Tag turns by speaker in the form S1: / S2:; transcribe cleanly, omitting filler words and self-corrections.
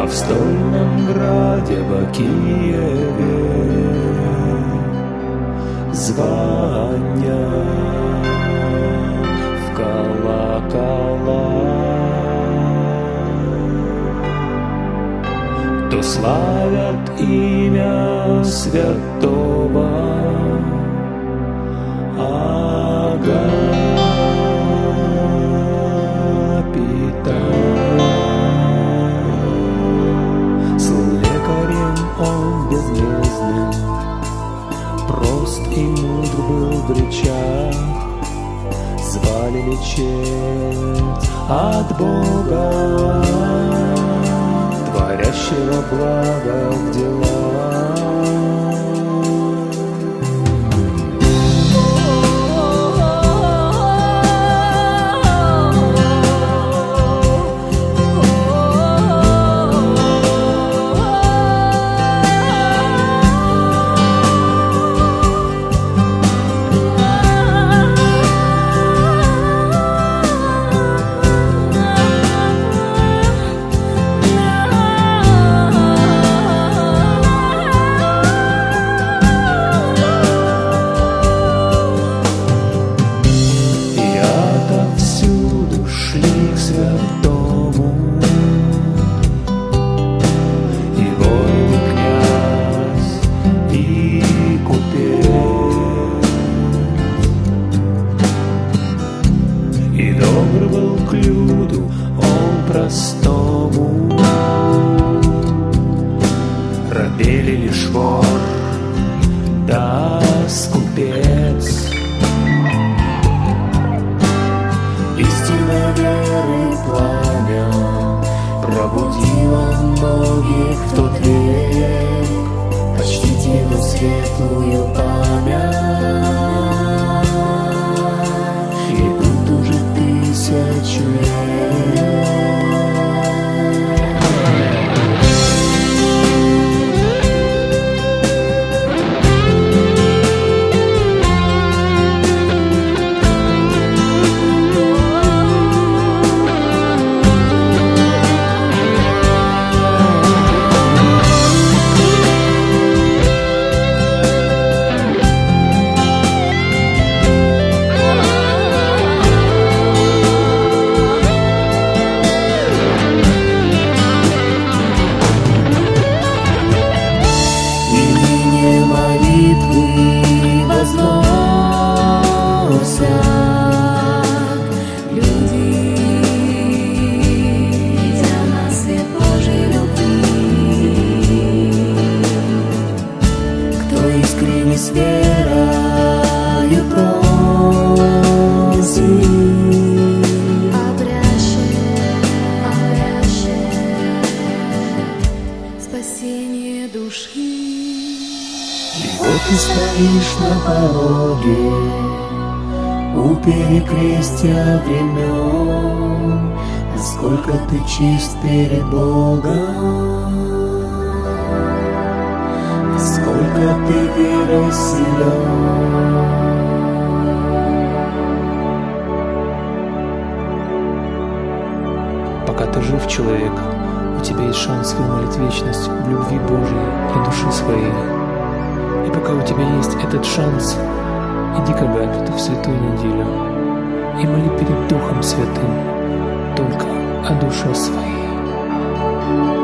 S1: в стольном граде в Киеве звонят в колокола, то славят имя святого Агапита. С лекарем он безмездным, прост и мудр был в речах, звали лечить от Бога, творящего благо в делах. Простому рабели лишь вор да скупец. Истинно веры пламя пробудило многих в тот век. Почтите его светлую память, идут уже 1000 лет. С верою просим, обрящет спасение души. И вот ты стоишь на пороге у перекрестия времен, насколько ты чист перед Богом, сколько ты верой силен.
S2: Пока ты жив, человек, у тебя есть шанс вымолить вечность в любви Божией и души своей. И пока у тебя есть этот шанс, иди к Агапиту в святую неделю и моли перед Духом Святым только о душе своей.